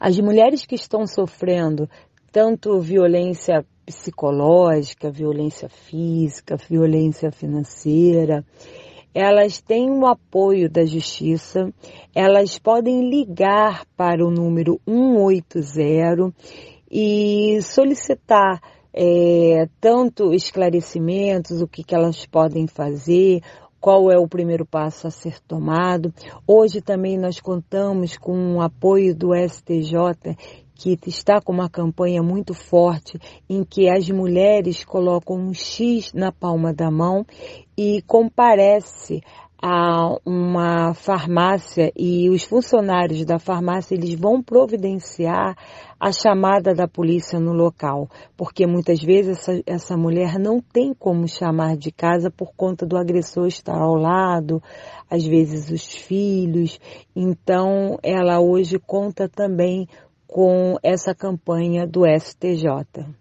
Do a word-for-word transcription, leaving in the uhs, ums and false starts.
As mulheres que estão sofrendo tanto violência psicológica, violência física, violência financeira, elas têm o apoio da justiça, elas podem ligar para o número um oito zero e solicitar é, tanto esclarecimentos, o que, que elas podem fazer, qual é o primeiro passo a ser tomado. Hoje também nós contamos com o apoio do S T J, que está com uma campanha muito forte em que as mulheres colocam um X na palma da mão e comparece a uma farmácia e os funcionários da farmácia eles vão providenciar a chamada da polícia no local, porque muitas vezes essa, essa mulher não tem como chamar de casa por conta do agressor estar ao lado, às vezes os filhos, então ela hoje conta também com essa campanha do S T J.